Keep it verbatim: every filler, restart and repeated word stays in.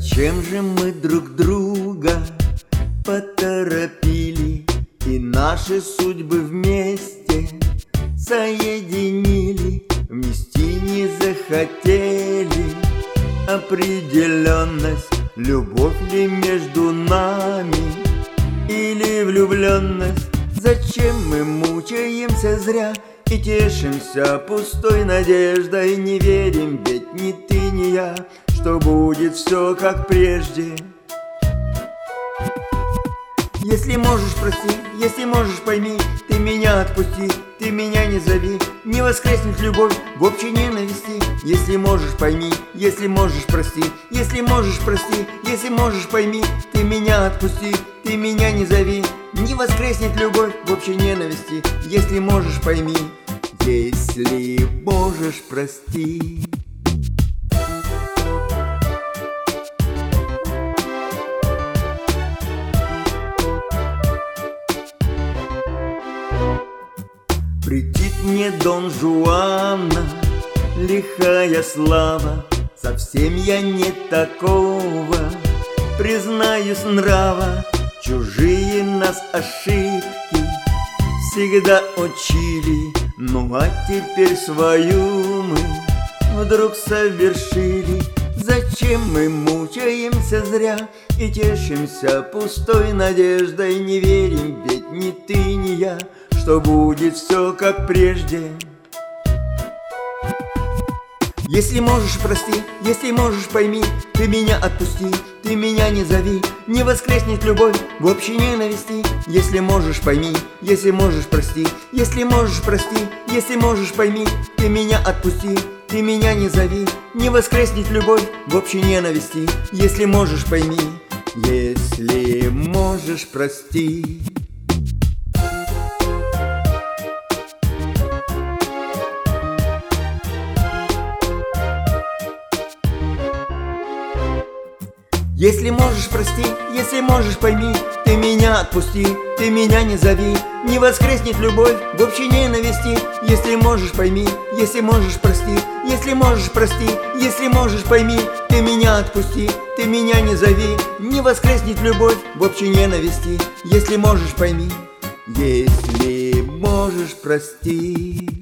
Зачем же мы друг друга поторопили и наши судьбы вместе соединили? Внести не захотели определенность, любовь ли между нами или влюбленность? Зачем мы мучаемся зря и тешимся пустой надеждой? Не верим, ведь ни ты, ни я, что будет все как прежде. Если можешь, прости, если можешь, пойми, ты меня отпусти, ты меня не зови, не воскреснет любовь в общей ненависти. Если можешь, пойми, если можешь, прости, если можешь, прости, если можешь, пойми, ты меня отпусти, ты меня не зови, не воскреснет любовь в общей ненависти. Если можешь, пойми, если можешь, прости. Претит мне Дон Жуана лихая слава, совсем я не такого, признаюсь, нрава. Чужие нас ошибки всегда учили, ну а теперь свою мы вдруг совершили. Зачем мы мучаемся зря и тешимся пустой надеждой? Не верим, ведь ни ты, ни я, что будет все как прежде. Если можешь, прости, если можешь, пойми, ты меня отпусти, ты меня не зови, не воскреснет любовь в общей ненависти. Если можешь, пойми, если можешь, прости, если можешь, прости, если можешь, пойми, ты меня отпусти, ты меня не зови, не воскреснет любовь в общей ненависти. Если можешь, пойми, если можешь, прости. Если можешь, прости, если можешь, пойми, ты меня отпусти, ты меня не зови, не воскреснет любовь в общей ненависти. Если можешь, пойми, если можешь, прости, если можешь, прости, если можешь, пойми, ты меня отпусти, ты меня не зови, не воскреснет любовь в общей ненависти. Если можешь, пойми, если можешь, прости.